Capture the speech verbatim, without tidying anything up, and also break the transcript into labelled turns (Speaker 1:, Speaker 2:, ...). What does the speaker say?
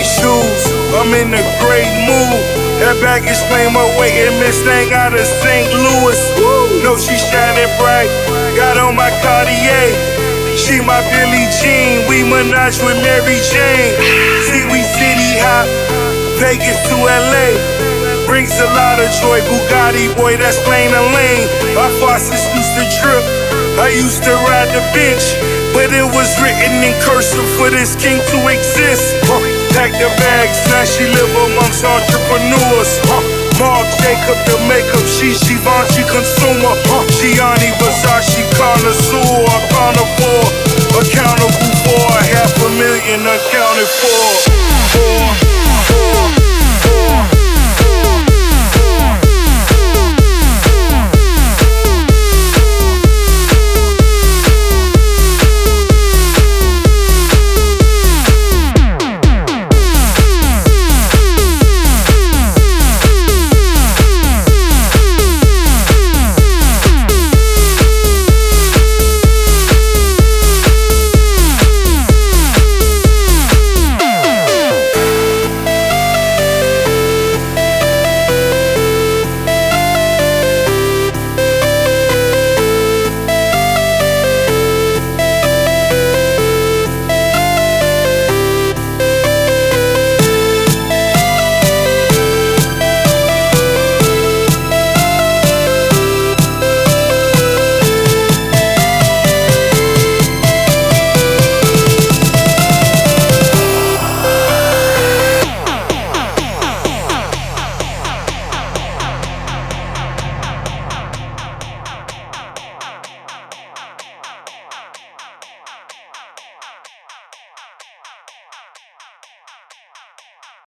Speaker 1: white shoes, I'm in a great mood. That baggage claim her waiting, Miss Thing out of Saint Louis. Woo. No, she shining bright, got on my Cartier. She my Billie Jean, we menage with Mary Jane. See, we city hop, Vegas to L A. Brings a lot of joy, Bugatti boy, that's plain and lane. Our faucets used to drip, I used to ride the bench, but it was written in cursive for this king to exist. Huh. Pack the bags, now she live amongst entrepreneurs. Huh. Marc Jacob, the makeup, she Givenchy consumer. Huh. Gianni Versace connoisseur, a carnivore, accountable for a half a million accounted for. for